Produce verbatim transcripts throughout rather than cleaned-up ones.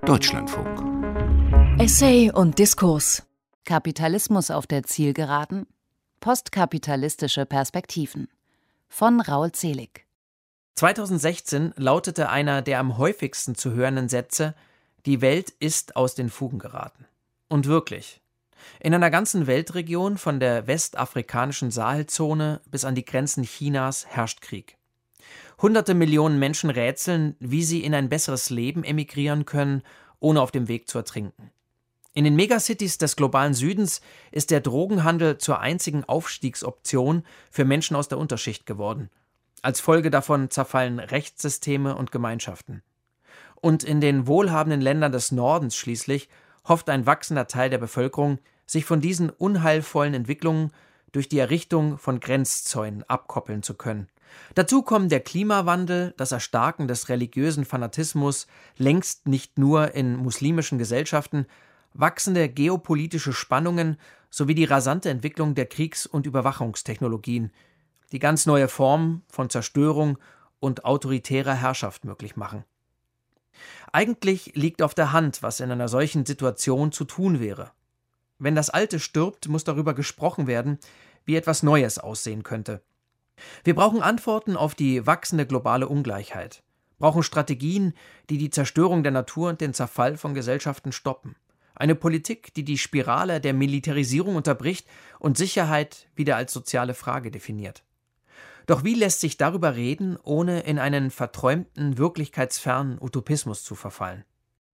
Deutschlandfunk. Essay und Diskurs. Kapitalismus auf der Zielgeraden. Postkapitalistische Perspektiven. Von Raul Zelig. zweitausendsechzehn lautete einer der am häufigsten zu hörenden Sätze: Die Welt ist aus den Fugen geraten. Und wirklich. In einer ganzen Weltregion, von der westafrikanischen Sahelzone bis an die Grenzen Chinas, herrscht Krieg. Hunderte Millionen Menschen rätseln, wie sie in ein besseres Leben emigrieren können, ohne auf dem Weg zu ertrinken. In den Megacities des globalen Südens ist der Drogenhandel zur einzigen Aufstiegsoption für Menschen aus der Unterschicht geworden. Als Folge davon zerfallen Rechtssysteme und Gemeinschaften. Und in den wohlhabenden Ländern des Nordens schließlich hofft ein wachsender Teil der Bevölkerung, sich von diesen unheilvollen Entwicklungen durch die Errichtung von Grenzzäunen abkoppeln zu können. Dazu kommen der Klimawandel, das Erstarken des religiösen Fanatismus, längst nicht nur in muslimischen Gesellschaften, wachsende geopolitische Spannungen sowie die rasante Entwicklung der Kriegs- und Überwachungstechnologien, die ganz neue Formen von Zerstörung und autoritärer Herrschaft möglich machen. Eigentlich liegt auf der Hand, was in einer solchen Situation zu tun wäre. Wenn das Alte stirbt, muss darüber gesprochen werden, wie etwas Neues aussehen könnte. Wir brauchen Antworten auf die wachsende globale Ungleichheit, brauchen Strategien, die die Zerstörung der Natur und den Zerfall von Gesellschaften stoppen. Eine Politik, die die Spirale der Militarisierung unterbricht und Sicherheit wieder als soziale Frage definiert. Doch wie lässt sich darüber reden, ohne in einen verträumten, wirklichkeitsfernen Utopismus zu verfallen?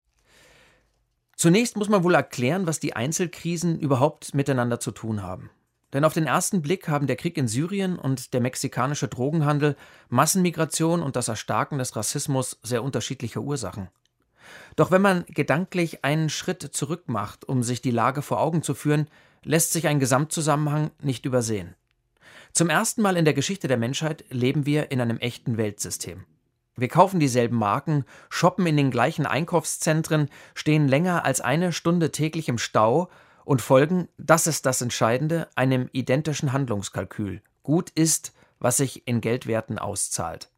Zunächst muss man wohl erklären, was die Einzelkrisen überhaupt miteinander zu tun haben. Denn auf den ersten Blick haben der Krieg in Syrien und der mexikanische Drogenhandel, Massenmigration und das Erstarken des Rassismus sehr unterschiedliche Ursachen. Doch wenn man gedanklich einen Schritt zurück macht, um sich die Lage vor Augen zu führen, lässt sich ein Gesamtzusammenhang nicht übersehen. Zum ersten Mal in der Geschichte der Menschheit leben wir in einem echten Weltsystem. Wir kaufen dieselben Marken, shoppen in den gleichen Einkaufszentren, stehen länger als eine Stunde täglich im Stau und folgen, das ist das Entscheidende, einem identischen Handlungskalkül. Gut ist, was sich in Geldwerten auszahlt.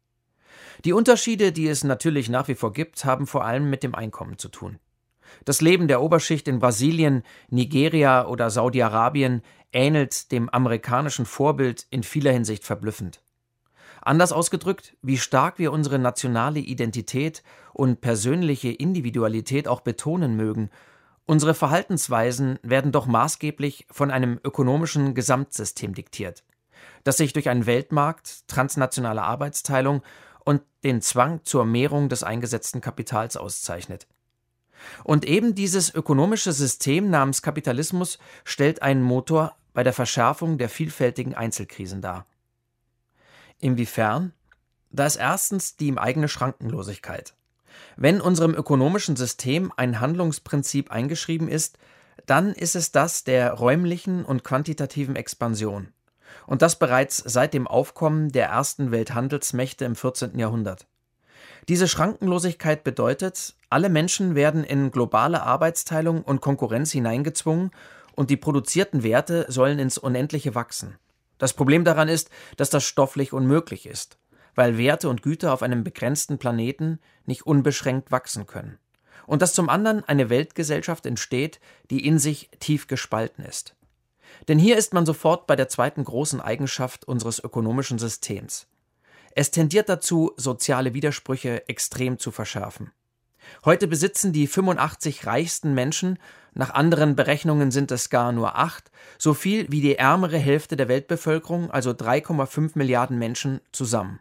Die Unterschiede, die es natürlich nach wie vor gibt, haben vor allem mit dem Einkommen zu tun. Das Leben der Oberschicht in Brasilien, Nigeria oder Saudi-Arabien ähnelt dem amerikanischen Vorbild in vieler Hinsicht verblüffend. Anders ausgedrückt, wie stark wir unsere nationale Identität und persönliche Individualität auch betonen mögen, unsere Verhaltensweisen werden doch maßgeblich von einem ökonomischen Gesamtsystem diktiert, das sich durch einen Weltmarkt, transnationale Arbeitsteilung und den Zwang zur Mehrung des eingesetzten Kapitals auszeichnet. Und eben dieses ökonomische System namens Kapitalismus stellt einen Motor bei der Verschärfung der vielfältigen Einzelkrisen dar. Inwiefern? Da ist erstens die eigene Schrankenlosigkeit. Wenn unserem ökonomischen System ein Handlungsprinzip eingeschrieben ist, dann ist es das der räumlichen und quantitativen Expansion. Und das bereits seit dem Aufkommen der ersten Welthandelsmächte im vierzehnten Jahrhundert. Diese Schrankenlosigkeit bedeutet, alle Menschen werden in globale Arbeitsteilung und Konkurrenz hineingezwungen und die produzierten Werte sollen ins Unendliche wachsen. Das Problem daran ist, dass das stofflich unmöglich ist, weil Werte und Güter auf einem begrenzten Planeten nicht unbeschränkt wachsen können. Und dass zum anderen eine Weltgesellschaft entsteht, die in sich tief gespalten ist. Denn hier ist man sofort bei der zweiten großen Eigenschaft unseres ökonomischen Systems. Es tendiert dazu, soziale Widersprüche extrem zu verschärfen. Heute besitzen die fünfundachtzig reichsten Menschen, nach anderen Berechnungen sind es gar nur acht, so viel wie die ärmere Hälfte der Weltbevölkerung, also drei Komma fünf Milliarden Menschen, zusammen.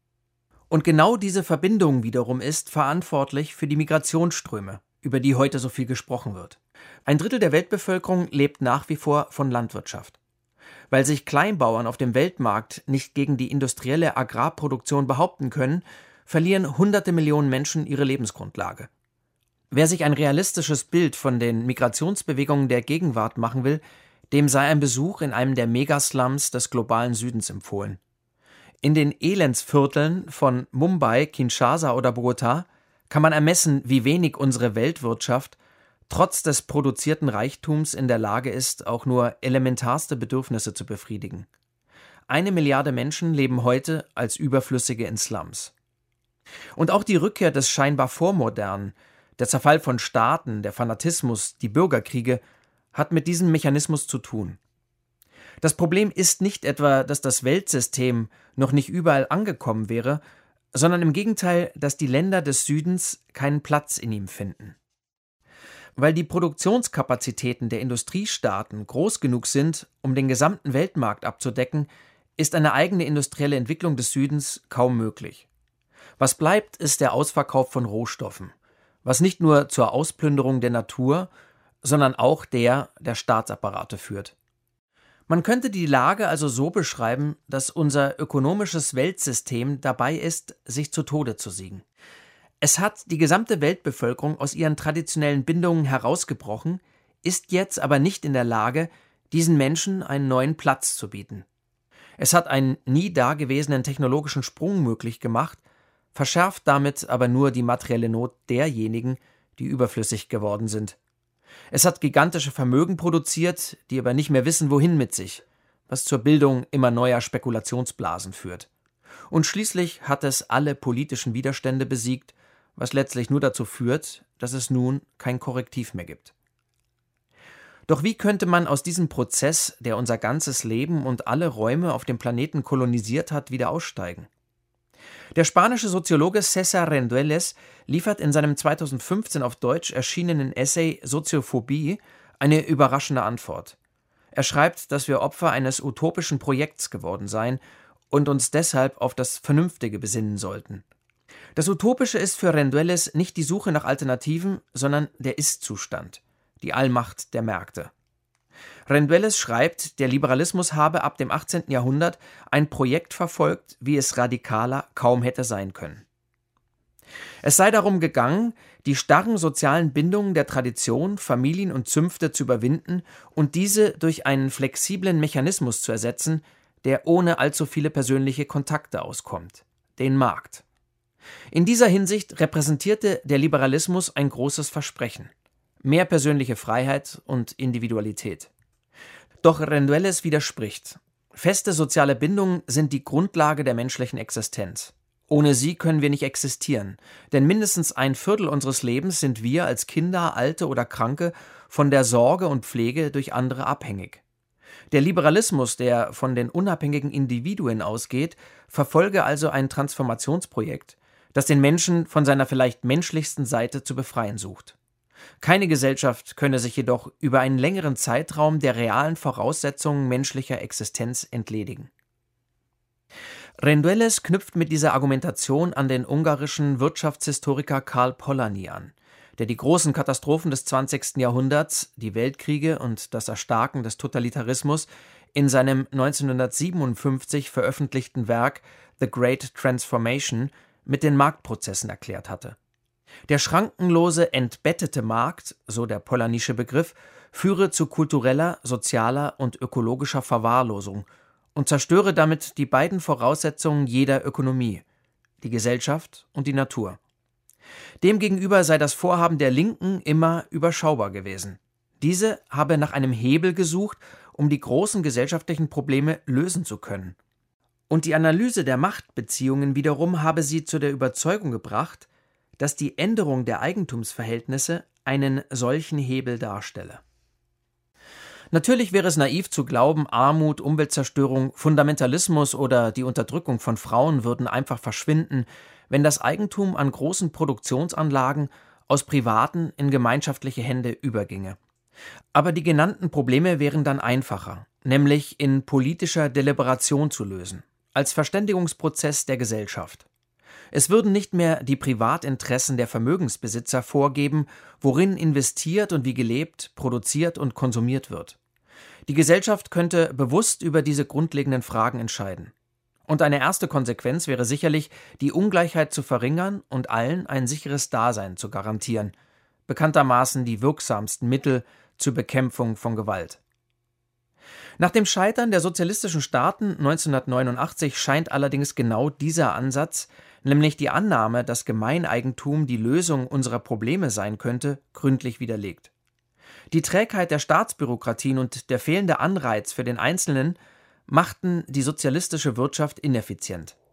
Und genau diese Verbindung wiederum ist verantwortlich für die Migrationsströme, über die heute so viel gesprochen wird. Ein Drittel der Weltbevölkerung lebt nach wie vor von Landwirtschaft. Weil sich Kleinbauern auf dem Weltmarkt nicht gegen die industrielle Agrarproduktion behaupten können, verlieren hunderte Millionen Menschen ihre Lebensgrundlage. Wer sich ein realistisches Bild von den Migrationsbewegungen der Gegenwart machen will, dem sei ein Besuch in einem der Megaslums des globalen Südens empfohlen. In den Elendsvierteln von Mumbai, Kinshasa oder Bogotá kann man ermessen, wie wenig unsere Weltwirtschaft trotz des produzierten Reichtums in der Lage ist, auch nur elementarste Bedürfnisse zu befriedigen. Eine Milliarde Menschen leben heute als Überflüssige in Slums. Und auch die Rückkehr des scheinbar Vormodernen, Der Zerfall von Staaten, der Fanatismus, die Bürgerkriege hat mit diesem Mechanismus zu tun. Das Problem ist nicht etwa, dass das Weltsystem noch nicht überall angekommen wäre, sondern im Gegenteil, dass die Länder des Südens keinen Platz in ihm finden. Weil die Produktionskapazitäten der Industriestaaten groß genug sind, um den gesamten Weltmarkt abzudecken, ist eine eigene industrielle Entwicklung des Südens kaum möglich. Was bleibt, ist der Ausverkauf von Rohstoffen, was nicht nur zur Ausplünderung der Natur, sondern auch der der Staatsapparate führt. Man könnte die Lage also so beschreiben, dass unser ökonomisches Weltsystem dabei ist, sich zu Tode zu siegen. Es hat die gesamte Weltbevölkerung aus ihren traditionellen Bindungen herausgebrochen, ist jetzt aber nicht in der Lage, diesen Menschen einen neuen Platz zu bieten. Es hat einen nie dagewesenen technologischen Sprung möglich gemacht, verschärft damit aber nur die materielle Not derjenigen, die überflüssig geworden sind. Es hat gigantische Vermögen produziert, die aber nicht mehr wissen, wohin mit sich, was zur Bildung immer neuer Spekulationsblasen führt. Und schließlich hat es alle politischen Widerstände besiegt, was letztlich nur dazu führt, dass es nun kein Korrektiv mehr gibt. Doch wie könnte man aus diesem Prozess, der unser ganzes Leben und alle Räume auf dem Planeten kolonisiert hat, wieder aussteigen? Der spanische Soziologe César Rendueles liefert in seinem zweitausendfünfzehn auf Deutsch erschienenen Essay Soziophobie eine überraschende Antwort. Er schreibt, dass wir Opfer eines utopischen Projekts geworden seien und uns deshalb auf das Vernünftige besinnen sollten. Das Utopische ist für Rendueles nicht die Suche nach Alternativen, sondern der Ist-Zustand, die Allmacht der Märkte. Rendueles schreibt, der Liberalismus habe ab dem achtzehnten Jahrhundert ein Projekt verfolgt, wie es radikaler kaum hätte sein können. Es sei darum gegangen, die starren sozialen Bindungen der Tradition, Familien und Zünfte zu überwinden und diese durch einen flexiblen Mechanismus zu ersetzen, der ohne allzu viele persönliche Kontakte auskommt, den Markt. In dieser Hinsicht repräsentierte der Liberalismus ein großes Versprechen: mehr persönliche Freiheit und Individualität. Doch Rendueles widerspricht. Feste soziale Bindungen sind die Grundlage der menschlichen Existenz. Ohne sie können wir nicht existieren, denn mindestens ein Viertel unseres Lebens sind wir als Kinder, Alte oder Kranke von der Sorge und Pflege durch andere abhängig. Der Liberalismus, der von den unabhängigen Individuen ausgeht, verfolge also ein Transformationsprojekt, das den Menschen von seiner vielleicht menschlichsten Seite zu befreien sucht. Keine Gesellschaft könne sich jedoch über einen längeren Zeitraum der realen Voraussetzungen menschlicher Existenz entledigen. Rendueles knüpft mit dieser Argumentation an den ungarischen Wirtschaftshistoriker Karl Polanyi an, der die großen Katastrophen des zwanzigsten Jahrhunderts, die Weltkriege und das Erstarken des Totalitarismus, in seinem neunzehnhundertsiebenundfünfzig veröffentlichten Werk The Great Transformation mit den Marktprozessen erklärt hatte. Der schrankenlose, entbettete Markt, so der Polanysche Begriff, führe zu kultureller, sozialer und ökologischer Verwahrlosung und zerstöre damit die beiden Voraussetzungen jeder Ökonomie, die Gesellschaft und die Natur. Demgegenüber sei das Vorhaben der Linken immer überschaubar gewesen. Diese habe nach einem Hebel gesucht, um die großen gesellschaftlichen Probleme lösen zu können. Und die Analyse der Machtbeziehungen wiederum habe sie zu der Überzeugung gebracht, dass die Änderung der Eigentumsverhältnisse einen solchen Hebel darstelle. Natürlich wäre es naiv zu glauben, Armut, Umweltzerstörung, Fundamentalismus oder die Unterdrückung von Frauen würden einfach verschwinden, wenn das Eigentum an großen Produktionsanlagen aus privaten in gemeinschaftliche Hände überginge. Aber die genannten Probleme wären dann einfacher, nämlich in politischer Deliberation zu lösen, als Verständigungsprozess der Gesellschaft. Es würden nicht mehr die Privatinteressen der Vermögensbesitzer vorgeben, worin investiert und wie gelebt, produziert und konsumiert wird. Die Gesellschaft könnte bewusst über diese grundlegenden Fragen entscheiden. Und eine erste Konsequenz wäre sicherlich, die Ungleichheit zu verringern und allen ein sicheres Dasein zu garantieren, bekanntermaßen die wirksamsten Mittel zur Bekämpfung von Gewalt. Nach dem Scheitern der sozialistischen Staaten neunzehnhundertneunundachtzig scheint allerdings genau dieser Ansatz, nämlich die Annahme, dass Gemeineigentum die Lösung unserer Probleme sein könnte, gründlich widerlegt. Die Trägheit der Staatsbürokratien und der fehlende Anreiz für den Einzelnen machten die sozialistische Wirtschaft ineffizient.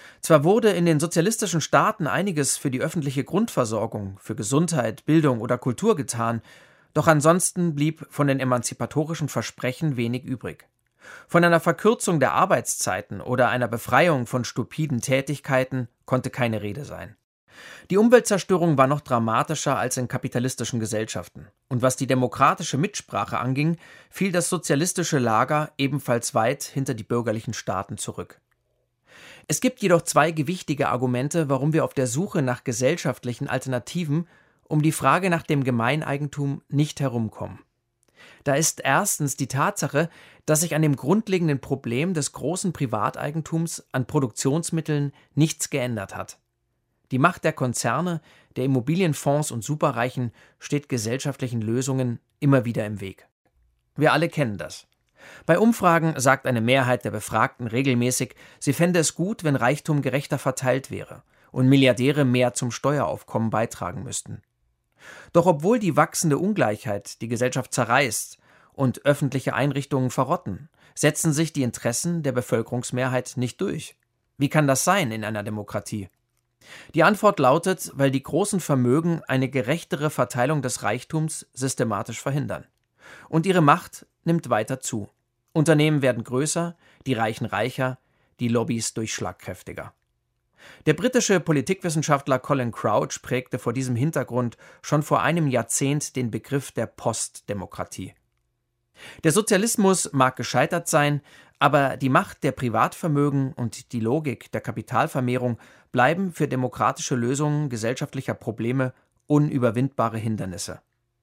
Zwar wurde in den sozialistischen Staaten einiges für die öffentliche Grundversorgung, für Gesundheit, Bildung oder Kultur getan, doch ansonsten blieb von den emanzipatorischen Versprechen wenig übrig. Von einer Verkürzung der Arbeitszeiten oder einer Befreiung von stupiden Tätigkeiten konnte keine Rede sein. Die Umweltzerstörung war noch dramatischer als in kapitalistischen Gesellschaften. Und was die demokratische Mitsprache anging, fiel das sozialistische Lager ebenfalls weit hinter die bürgerlichen Staaten zurück. Es gibt jedoch zwei gewichtige Argumente, warum wir auf der Suche nach gesellschaftlichen Alternativen um die Frage nach dem Gemeineigentum nicht herumkommen. Da ist erstens die Tatsache, dass sich an dem grundlegenden Problem des großen Privateigentums an Produktionsmitteln nichts geändert hat. Die Macht der Konzerne, der Immobilienfonds und Superreichen steht gesellschaftlichen Lösungen immer wieder im Weg. Wir alle kennen das. Bei Umfragen sagt eine Mehrheit der Befragten regelmäßig, sie fände es gut, wenn Reichtum gerechter verteilt wäre und Milliardäre mehr zum Steueraufkommen beitragen müssten. Doch obwohl die wachsende Ungleichheit die Gesellschaft zerreißt und öffentliche Einrichtungen verrotten, setzen sich die Interessen der Bevölkerungsmehrheit nicht durch. Wie kann das sein in einer Demokratie? Die Antwort lautet, weil die großen Vermögen eine gerechtere Verteilung des Reichtums systematisch verhindern. Und ihre Macht nimmt weiter zu. Unternehmen werden größer, die Reichen reicher, die Lobbys durchschlagkräftiger. Der britische Politikwissenschaftler Colin Crouch prägte vor diesem Hintergrund schon vor einem Jahrzehnt den Begriff der Postdemokratie. Der Sozialismus mag gescheitert sein, aber die Macht der Privatvermögen und die Logik der Kapitalvermehrung bleiben für demokratische Lösungen gesellschaftlicher Probleme unüberwindbare Hindernisse.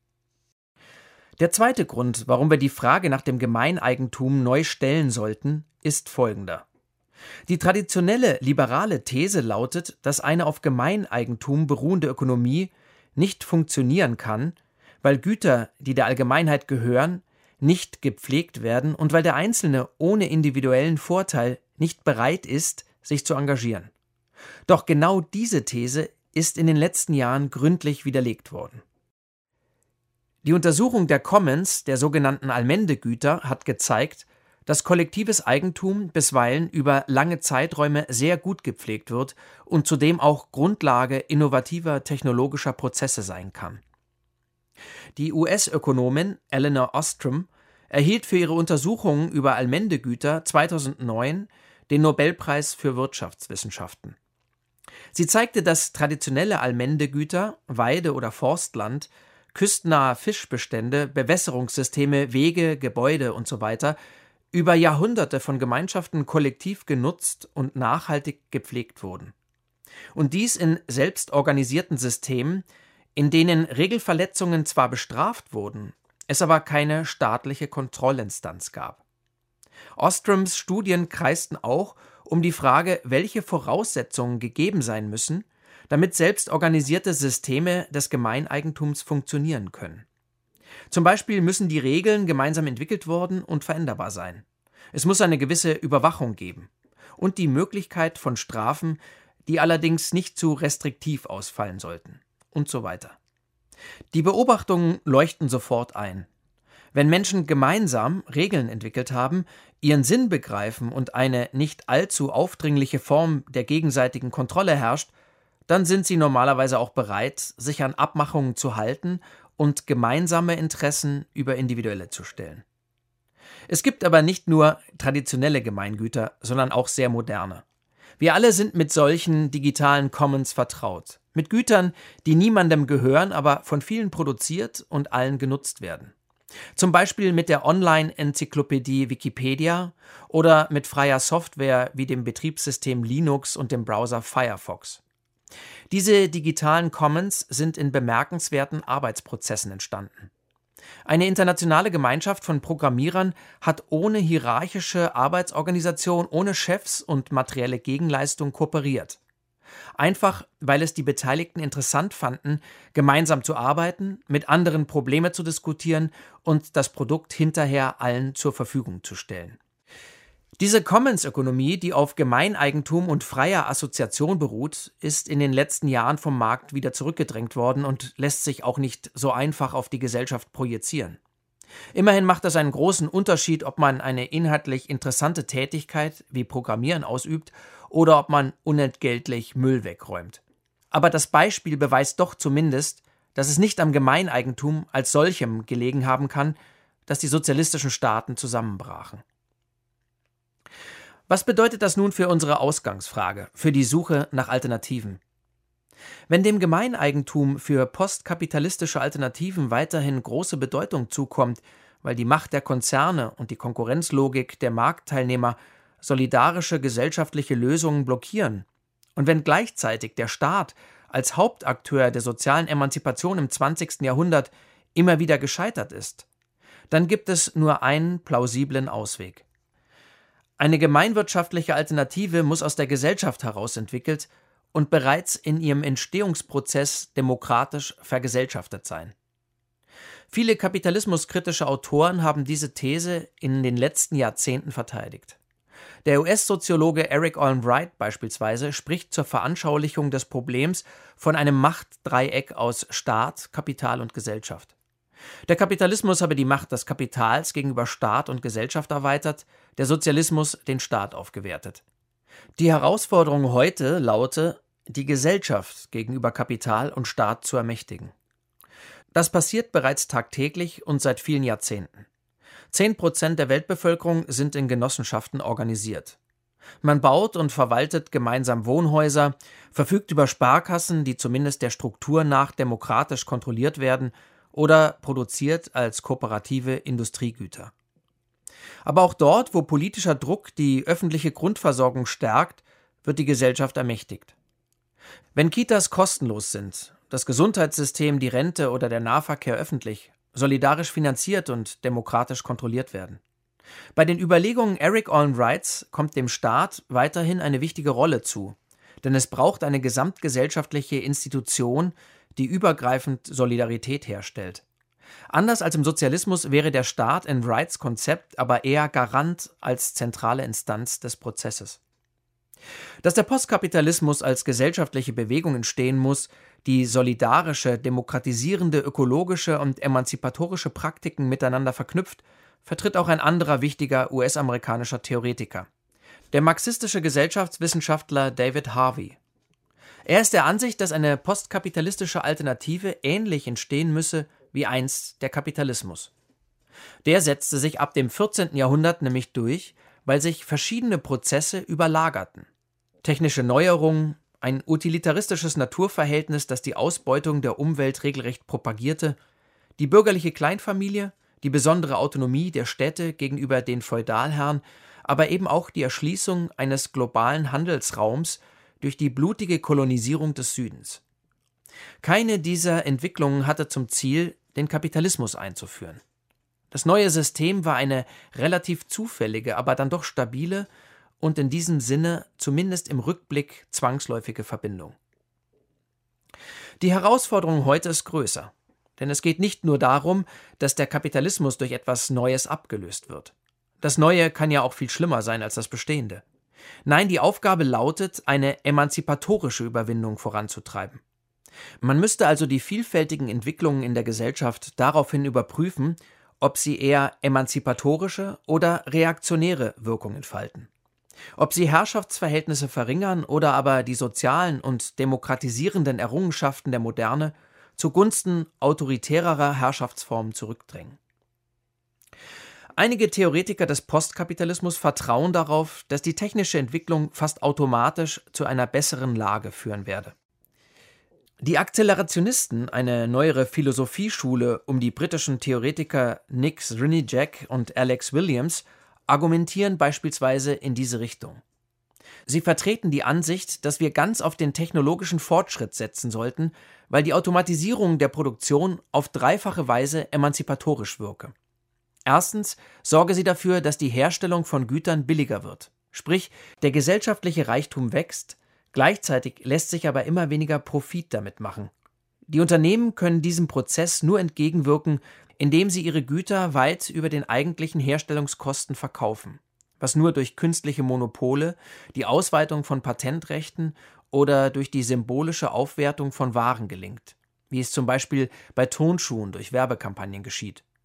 Der zweite Grund, warum wir die Frage nach dem Gemeineigentum neu stellen sollten, ist folgender. Die traditionelle liberale These lautet, dass eine auf Gemeineigentum beruhende Ökonomie nicht funktionieren kann, weil Güter, die der Allgemeinheit gehören, nicht gepflegt werden und weil der Einzelne ohne individuellen Vorteil nicht bereit ist, sich zu engagieren. Doch genau diese These ist in den letzten Jahren gründlich widerlegt worden. Die Untersuchung der Commons, der sogenannten Allmendegüter, hat gezeigt, dass kollektives Eigentum bisweilen über lange Zeiträume sehr gut gepflegt wird und zudem auch Grundlage innovativer technologischer Prozesse sein kann. Die U S-Ökonomin Elinor Ostrom erhielt für ihre Untersuchungen über Allmendegüter zweitausendneun den Nobelpreis für Wirtschaftswissenschaften. Sie zeigte, dass traditionelle Allmendegüter, Weide- oder Forstland, küstennahe Fischbestände, Bewässerungssysteme, Wege, Gebäude usw. über Jahrhunderte von Gemeinschaften kollektiv genutzt und nachhaltig gepflegt wurden. Und dies in selbstorganisierten Systemen, in denen Regelverletzungen zwar bestraft wurden, es aber keine staatliche Kontrollinstanz gab. Ostroms Studien kreisten auch um die Frage, welche Voraussetzungen gegeben sein müssen, damit selbstorganisierte Systeme des Gemeineigentums funktionieren können. Zum Beispiel müssen die Regeln gemeinsam entwickelt worden und veränderbar sein. Es muss eine gewisse Überwachung geben und die Möglichkeit von Strafen, die allerdings nicht zu restriktiv ausfallen sollten und so weiter. Die Beobachtungen leuchten sofort ein. Wenn Menschen gemeinsam Regeln entwickelt haben, ihren Sinn begreifen und eine nicht allzu aufdringliche Form der gegenseitigen Kontrolle herrscht, dann sind sie normalerweise auch bereit, sich an Abmachungen zu halten und gemeinsame Interessen über individuelle zu stellen. Es gibt aber nicht nur traditionelle Gemeingüter, sondern auch sehr moderne. Wir alle sind mit solchen digitalen Commons vertraut, mit Gütern, die niemandem gehören, aber von vielen produziert und allen genutzt werden. Zum Beispiel mit der Online-Enzyklopädie Wikipedia oder mit freier Software wie dem Betriebssystem Linux und dem Browser Firefox. Diese digitalen Commons sind in bemerkenswerten Arbeitsprozessen entstanden. Eine internationale Gemeinschaft von Programmierern hat ohne hierarchische Arbeitsorganisation, ohne Chefs und materielle Gegenleistung kooperiert. Einfach, weil es die Beteiligten interessant fanden, gemeinsam zu arbeiten, mit anderen Probleme zu diskutieren und das Produkt hinterher allen zur Verfügung zu stellen. Diese Commons-Ökonomie, die auf Gemeineigentum und freier Assoziation beruht, ist in den letzten Jahren vom Markt wieder zurückgedrängt worden und lässt sich auch nicht so einfach auf die Gesellschaft projizieren. Immerhin macht es einen großen Unterschied, ob man eine inhaltlich interessante Tätigkeit wie Programmieren ausübt oder ob man unentgeltlich Müll wegräumt. Aber das Beispiel beweist doch zumindest, dass es nicht am Gemeineigentum als solchem gelegen haben kann, dass die sozialistischen Staaten zusammenbrachen. Was bedeutet das nun für unsere Ausgangsfrage, für die Suche nach Alternativen? Wenn dem Gemeineigentum für postkapitalistische Alternativen weiterhin große Bedeutung zukommt, weil die Macht der Konzerne und die Konkurrenzlogik der Marktteilnehmer solidarische gesellschaftliche Lösungen blockieren, und wenn gleichzeitig der Staat als Hauptakteur der sozialen Emanzipation im zwanzigsten Jahrhundert immer wieder gescheitert ist, dann gibt es nur einen plausiblen Ausweg. Eine gemeinwirtschaftliche Alternative muss aus der Gesellschaft heraus entwickelt und bereits in ihrem Entstehungsprozess demokratisch vergesellschaftet sein. Viele kapitalismuskritische Autoren haben diese These in den letzten Jahrzehnten verteidigt. Der U S-Soziologe Eric Olin Wright beispielsweise spricht zur Veranschaulichung des Problems von einem Machtdreieck aus Staat, Kapital und Gesellschaft. Der Kapitalismus habe die Macht des Kapitals gegenüber Staat und Gesellschaft erweitert, der Sozialismus den Staat aufgewertet. Die Herausforderung heute laute, die Gesellschaft gegenüber Kapital und Staat zu ermächtigen. Das passiert bereits tagtäglich und seit vielen Jahrzehnten. Zehn Prozent der Weltbevölkerung sind in Genossenschaften organisiert. Man baut und verwaltet gemeinsam Wohnhäuser, verfügt über Sparkassen, die zumindest der Struktur nach demokratisch kontrolliert werden, oder produziert als kooperative Industriegüter. Aber auch dort, wo politischer Druck die öffentliche Grundversorgung stärkt, wird die Gesellschaft ermächtigt. Wenn Kitas kostenlos sind, das Gesundheitssystem, die Rente oder der Nahverkehr öffentlich, solidarisch finanziert und demokratisch kontrolliert werden. Bei den Überlegungen Eric Olin Wrights kommt dem Staat weiterhin eine wichtige Rolle zu, denn es braucht eine gesamtgesellschaftliche Institution, die übergreifend Solidarität herstellt. Anders als im Sozialismus wäre der Staat in Wrights Konzept aber eher Garant als zentrale Instanz des Prozesses. Dass der Postkapitalismus als gesellschaftliche Bewegung entstehen muss, die solidarische, demokratisierende, ökologische und emanzipatorische Praktiken miteinander verknüpft, vertritt auch ein anderer wichtiger U S-amerikanischer Theoretiker, der marxistische Gesellschaftswissenschaftler David Harvey. Er ist der Ansicht, dass eine postkapitalistische Alternative ähnlich entstehen müsse wie einst der Kapitalismus. Der setzte sich ab dem vierzehnten Jahrhundert nämlich durch, weil sich verschiedene Prozesse überlagerten. Technische Neuerungen, ein utilitaristisches Naturverhältnis, das die Ausbeutung der Umwelt regelrecht propagierte, die bürgerliche Kleinfamilie, die besondere Autonomie der Städte gegenüber den Feudalherren, aber eben auch die Erschließung eines globalen Handelsraums durch die blutige Kolonisierung des Südens. Keine dieser Entwicklungen hatte zum Ziel, den Kapitalismus einzuführen. Das neue System war eine relativ zufällige, aber dann doch stabile und in diesem Sinne zumindest im Rückblick zwangsläufige Verbindung. Die Herausforderung heute ist größer, denn es geht nicht nur darum, dass der Kapitalismus durch etwas Neues abgelöst wird. Das Neue kann ja auch viel schlimmer sein als das Bestehende. Nein, die Aufgabe lautet, eine emanzipatorische Überwindung voranzutreiben. Man müsste also die vielfältigen Entwicklungen in der Gesellschaft daraufhin überprüfen, ob sie eher emanzipatorische oder reaktionäre Wirkung entfalten. Ob sie Herrschaftsverhältnisse verringern oder aber die sozialen und demokratisierenden Errungenschaften der Moderne zugunsten autoritärerer Herrschaftsformen zurückdrängen. Einige Theoretiker des Postkapitalismus vertrauen darauf, dass die technische Entwicklung fast automatisch zu einer besseren Lage führen werde. Die Akzelerationisten, eine neuere Philosophieschule um die britischen Theoretiker Nick Srinivas und Alex Williams, argumentieren beispielsweise in diese Richtung. Sie vertreten die Ansicht, dass wir ganz auf den technologischen Fortschritt setzen sollten, weil die Automatisierung der Produktion auf dreifache Weise emanzipatorisch wirke. Erstens sorge sie dafür, dass die Herstellung von Gütern billiger wird. Sprich, der gesellschaftliche Reichtum wächst, gleichzeitig lässt sich aber immer weniger Profit damit machen. Die Unternehmen können diesem Prozess nur entgegenwirken, indem sie ihre Güter weit über den eigentlichen Herstellungskosten verkaufen, was nur durch künstliche Monopole, die Ausweitung von Patentrechten oder durch die symbolische Aufwertung von Waren gelingt, wie es zum Beispiel bei Turnschuhen durch Werbekampagnen geschieht.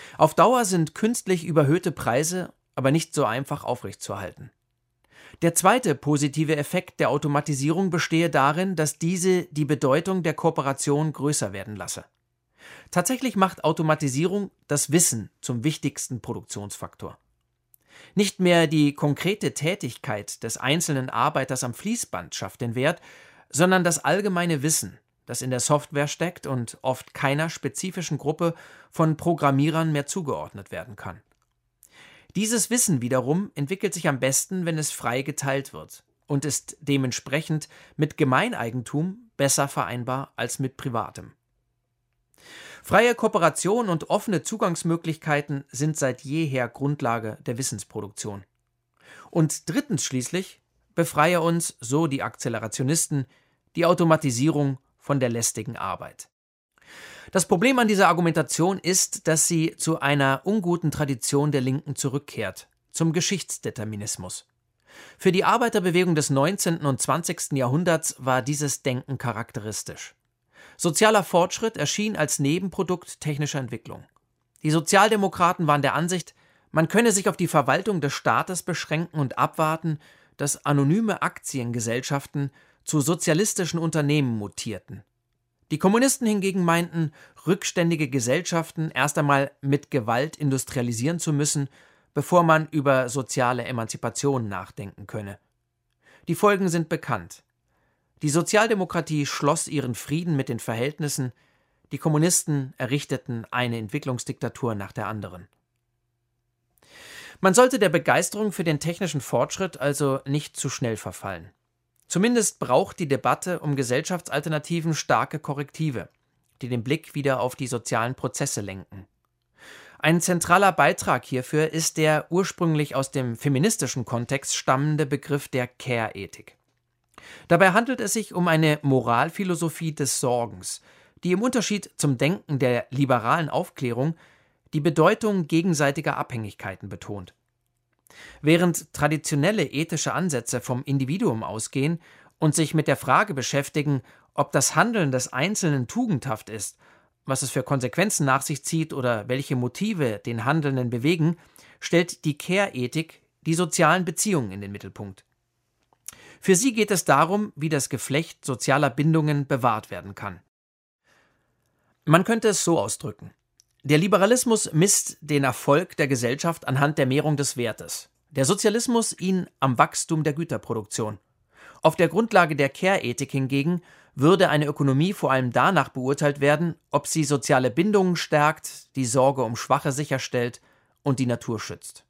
Auf Dauer sind künstlich überhöhte Preise aber nicht so einfach aufrechtzuerhalten. Der zweite positive Effekt der Automatisierung bestehe darin, dass diese die Bedeutung der Kooperation größer werden lasse. Tatsächlich macht Automatisierung das Wissen zum wichtigsten Produktionsfaktor. Nicht mehr die konkrete Tätigkeit des einzelnen Arbeiters am Fließband schafft den Wert, sondern das allgemeine Wissen, das in der Software steckt und oft keiner spezifischen Gruppe von Programmierern mehr zugeordnet werden kann. Dieses Wissen wiederum entwickelt sich am besten, wenn es frei geteilt wird und ist dementsprechend mit Gemeineigentum besser vereinbar als mit privatem. Freie Kooperation und offene Zugangsmöglichkeiten sind seit jeher Grundlage der Wissensproduktion. Und drittens schließlich befreie uns, so die Akzelerationisten, die Automatisierung von der lästigen Arbeit. Das Problem an dieser Argumentation ist, dass sie zu einer unguten Tradition der Linken zurückkehrt, zum Geschichtsdeterminismus. Für die Arbeiterbewegung des neunzehnten und zwanzigsten Jahrhunderts war dieses Denken charakteristisch. Sozialer Fortschritt erschien als Nebenprodukt technischer Entwicklung. Die Sozialdemokraten waren der Ansicht, man könne sich auf die Verwaltung des Staates beschränken und abwarten, dass anonyme Aktiengesellschaften zu sozialistischen Unternehmen mutierten. Die Kommunisten hingegen meinten, rückständige Gesellschaften erst einmal mit Gewalt industrialisieren zu müssen, bevor man über soziale Emanzipation nachdenken könne. Die Folgen sind bekannt. Die Sozialdemokratie schloss ihren Frieden mit den Verhältnissen, die Kommunisten errichteten eine Entwicklungsdiktatur nach der anderen. Man sollte der Begeisterung für den technischen Fortschritt also nicht zu schnell verfallen. Zumindest braucht die Debatte um Gesellschaftsalternativen starke Korrektive, die den Blick wieder auf die sozialen Prozesse lenken. Ein zentraler Beitrag hierfür ist der ursprünglich aus dem feministischen Kontext stammende Begriff der Care-Ethik. Dabei handelt es sich um eine Moralphilosophie des Sorgens, die im Unterschied zum Denken der liberalen Aufklärung die Bedeutung gegenseitiger Abhängigkeiten betont. Während traditionelle ethische Ansätze vom Individuum ausgehen und sich mit der Frage beschäftigen, ob das Handeln des Einzelnen tugendhaft ist, was es für Konsequenzen nach sich zieht oder welche Motive den Handelnden bewegen, stellt die Care-Ethik die sozialen Beziehungen in den Mittelpunkt. Für sie geht es darum, wie das Geflecht sozialer Bindungen bewahrt werden kann. Man könnte es so ausdrücken: Der Liberalismus misst den Erfolg der Gesellschaft anhand der Mehrung des Wertes, der Sozialismus ihn am Wachstum der Güterproduktion. Auf der Grundlage der Care-Ethik hingegen würde eine Ökonomie vor allem danach beurteilt werden, ob sie soziale Bindungen stärkt, die Sorge um Schwache sicherstellt und die Natur schützt.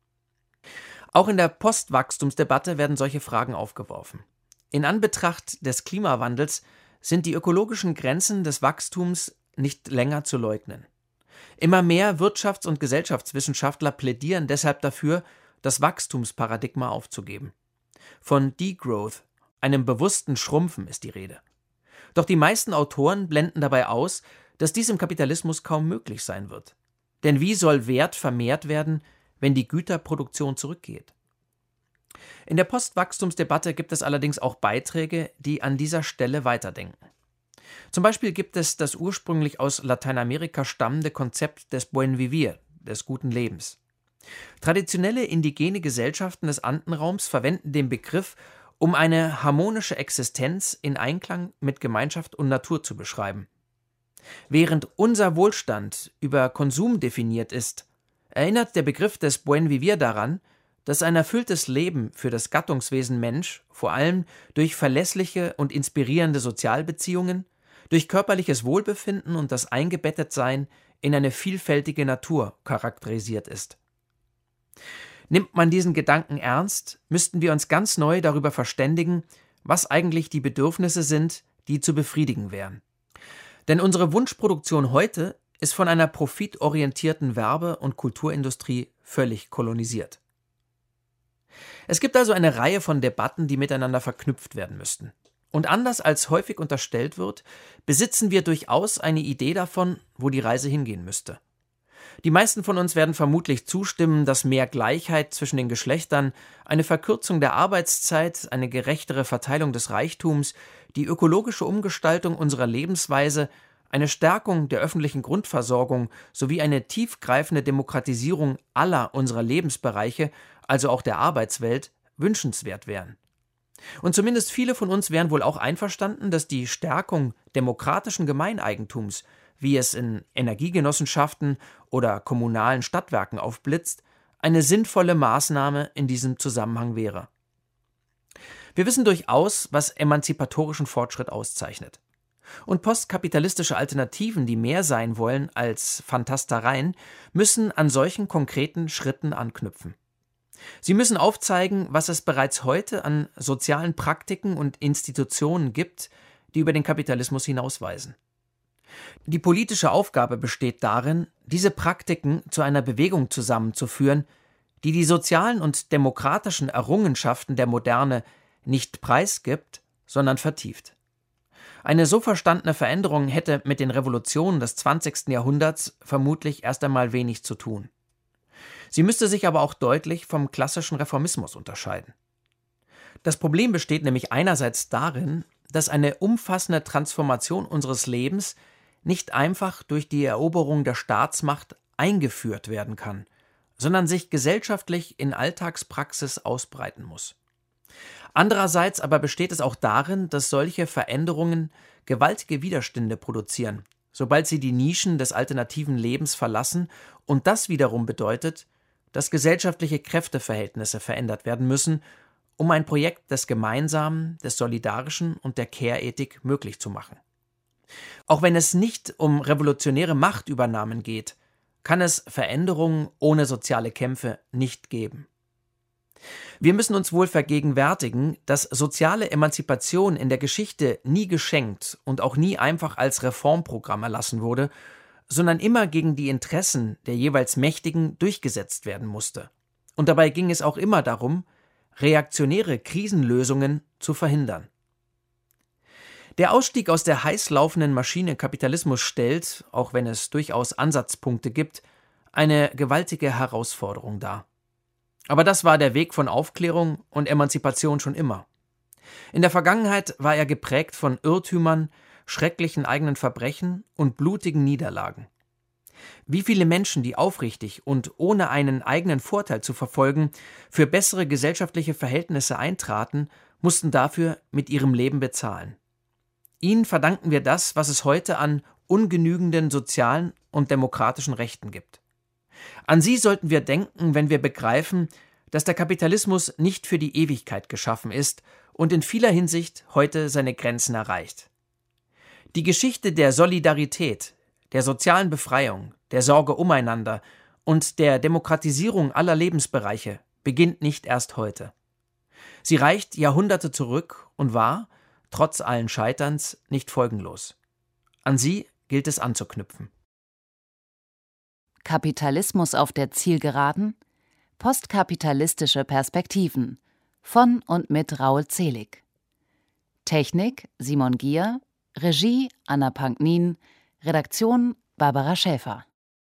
Auch in der Postwachstumsdebatte werden solche Fragen aufgeworfen. In Anbetracht des Klimawandels sind die ökologischen Grenzen des Wachstums nicht länger zu leugnen. Immer mehr Wirtschafts- und Gesellschaftswissenschaftler plädieren deshalb dafür, das Wachstumsparadigma aufzugeben. Von Degrowth, einem bewussten Schrumpfen, ist die Rede. Doch die meisten Autoren blenden dabei aus, dass dies im Kapitalismus kaum möglich sein wird. Denn wie soll Wert vermehrt werden, wenn die Güterproduktion zurückgeht? In der Postwachstumsdebatte gibt es allerdings auch Beiträge, die an dieser Stelle weiterdenken. Zum Beispiel gibt es das ursprünglich aus Lateinamerika stammende Konzept des Buen Vivir, des guten Lebens. Traditionelle indigene Gesellschaften des Andenraums verwenden den Begriff, um eine harmonische Existenz in Einklang mit Gemeinschaft und Natur zu beschreiben. Während unser Wohlstand über Konsum definiert ist, erinnert der Begriff des Buen Vivir daran, dass ein erfülltes Leben für das Gattungswesen Mensch vor allem durch verlässliche und inspirierende Sozialbeziehungen, durch körperliches Wohlbefinden und das Eingebettetsein in eine vielfältige Natur charakterisiert ist. Nimmt man diesen Gedanken ernst, müssten wir uns ganz neu darüber verständigen, was eigentlich die Bedürfnisse sind, die zu befriedigen wären. Denn unsere Wunschproduktion heute ist von einer profitorientierten Werbe- und Kulturindustrie völlig kolonisiert. Es gibt also eine Reihe von Debatten, die miteinander verknüpft werden müssten. Und anders als häufig unterstellt wird, besitzen wir durchaus eine Idee davon, wo die Reise hingehen müsste. Die meisten von uns werden vermutlich zustimmen, dass mehr Gleichheit zwischen den Geschlechtern, eine Verkürzung der Arbeitszeit, eine gerechtere Verteilung des Reichtums, die ökologische Umgestaltung unserer Lebensweise Eine Stärkung der öffentlichen Grundversorgung sowie eine tiefgreifende Demokratisierung aller unserer Lebensbereiche, also auch der Arbeitswelt, wünschenswert wären. Und zumindest viele von uns wären wohl auch einverstanden, dass die Stärkung demokratischen Gemeineigentums, wie es in Energiegenossenschaften oder kommunalen Stadtwerken aufblitzt, eine sinnvolle Maßnahme in diesem Zusammenhang wäre. Wir wissen durchaus, was emanzipatorischen Fortschritt auszeichnet. Und postkapitalistische Alternativen, die mehr sein wollen als Phantastereien, müssen an solchen konkreten Schritten anknüpfen. Sie müssen aufzeigen, was es bereits heute an sozialen Praktiken und Institutionen gibt, die über den Kapitalismus hinausweisen. Die politische Aufgabe besteht darin, diese Praktiken zu einer Bewegung zusammenzuführen, die die sozialen und demokratischen Errungenschaften der Moderne nicht preisgibt, sondern vertieft. Eine so verstandene Veränderung hätte mit den Revolutionen des zwanzigsten Jahrhunderts vermutlich erst einmal wenig zu tun. Sie müsste sich aber auch deutlich vom klassischen Reformismus unterscheiden. Das Problem besteht nämlich einerseits darin, dass eine umfassende Transformation unseres Lebens nicht einfach durch die Eroberung der Staatsmacht eingeführt werden kann, sondern sich gesellschaftlich in Alltagspraxis ausbreiten muss. Andererseits aber besteht es auch darin, dass solche Veränderungen gewaltige Widerstände produzieren, sobald sie die Nischen des alternativen Lebens verlassen, und das wiederum bedeutet, dass gesellschaftliche Kräfteverhältnisse verändert werden müssen, um ein Projekt des Gemeinsamen, des Solidarischen und der Care-Ethik möglich zu machen. Auch wenn es nicht um revolutionäre Machtübernahmen geht, kann es Veränderungen ohne soziale Kämpfe nicht geben. Wir müssen uns wohl vergegenwärtigen, dass soziale Emanzipation in der Geschichte nie geschenkt und auch nie einfach als Reformprogramm erlassen wurde, sondern immer gegen die Interessen der jeweils Mächtigen durchgesetzt werden musste. Und dabei ging es auch immer darum, reaktionäre Krisenlösungen zu verhindern. Der Ausstieg aus der heiß laufenden Maschine Kapitalismus stellt, auch wenn es durchaus Ansatzpunkte gibt, eine gewaltige Herausforderung dar. Aber das war der Weg von Aufklärung und Emanzipation schon immer. In der Vergangenheit war er geprägt von Irrtümern, schrecklichen eigenen Verbrechen und blutigen Niederlagen. Wie viele Menschen, die aufrichtig und ohne einen eigenen Vorteil zu verfolgen, für bessere gesellschaftliche Verhältnisse eintraten, mussten dafür mit ihrem Leben bezahlen. Ihnen verdanken wir das, was es heute an ungenügenden sozialen und demokratischen Rechten gibt. An sie sollten wir denken, wenn wir begreifen, dass der Kapitalismus nicht für die Ewigkeit geschaffen ist und in vieler Hinsicht heute seine Grenzen erreicht. Die Geschichte der Solidarität, der sozialen Befreiung, der Sorge umeinander und der Demokratisierung aller Lebensbereiche beginnt nicht erst heute. Sie reicht Jahrhunderte zurück und war, trotz allen Scheiterns, nicht folgenlos. An sie gilt es anzuknüpfen. Kapitalismus auf der Zielgeraden? Postkapitalistische Perspektiven von und mit Raul Zelig. Technik Simon Gier, Regie Anna Panknin, Redaktion Barbara Schäfer.